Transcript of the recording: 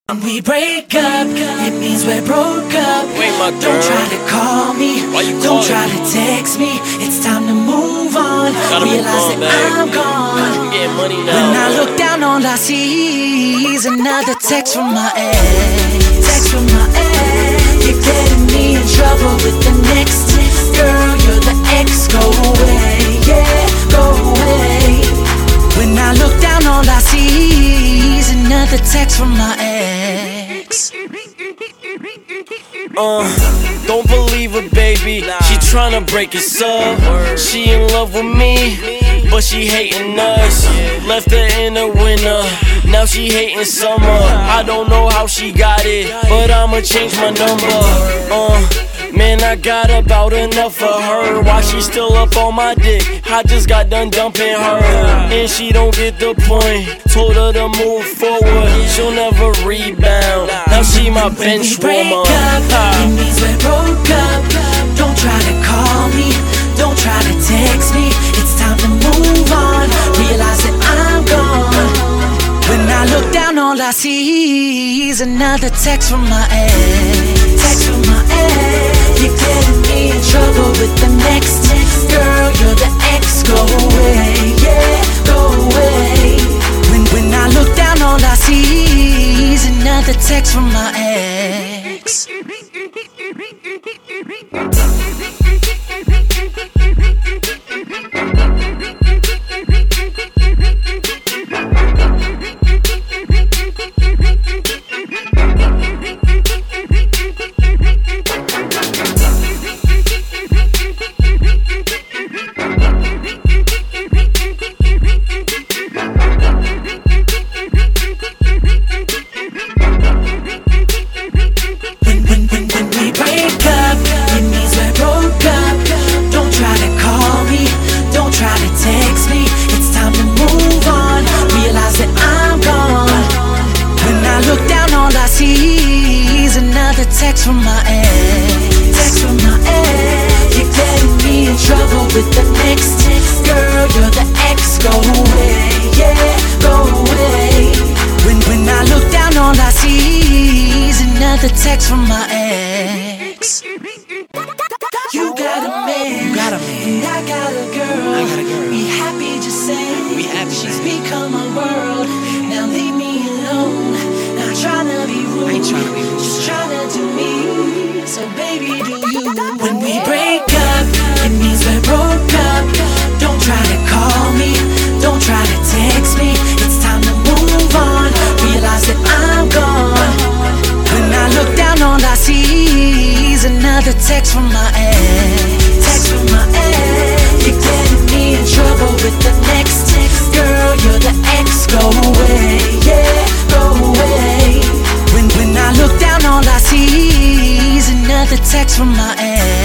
When we break up, it means we're broke up. Wait, my girl. Don't try to call me. Why you Don't calling try me? to text me. It's time to move on. Gotta move Realize on, that babe. I'm gone. I'm getting money now. When I look down, all I see is another text from my ex. Text from my ex. You're getting me in trouble with the next. Girl, you're the ex. Go away, yeah, go away. When I look down, all I see is another text from my ex. Don't believe her, baby. She tryna break us up. She in love with me, but she hating us. Left her in the winter, now she hating summer. I don't know how she got it, but I'ma change my number. Man, I got about enough for her. Why she still up on my dick? I just got done dumping her, and she don't get the point. Told her to move forward, she'll never rebound. Now she my bench warmer. It means we're broke up. Don't try to call me. Don't try to text me. It's time to move on. Realize that I'm gone. When I look down, all I see is another text from my ex. Text from my ex. You're getting me in trouble with the next. Girl, you're the ex. Go away, yeah, go away. When I look down, all I see is another text from my ex. Text from my ex. Text from my ex. You're getting me in trouble with the next. Girl, you're the ex. Go away, yeah, go away. When I look down, all I see is another text from my ex. You got a man, and I got a girl. We happy, just saying. We happy, she's become my world. Now leave me alone. Not tryna be rude. I ain't tryna be rude. Just tryna do me. So baby, do you? When we break up, it means we're broke up. Don't try to call me. Don't try to text me. It's time to move on. Realize that I'm gone. When I look down, all I see is another text from my ex. Text from my ex. You're getting me in trouble with the next. Girl, you're the ex. Go away, yeah, go away. When I look down, all I see is another text from my ex.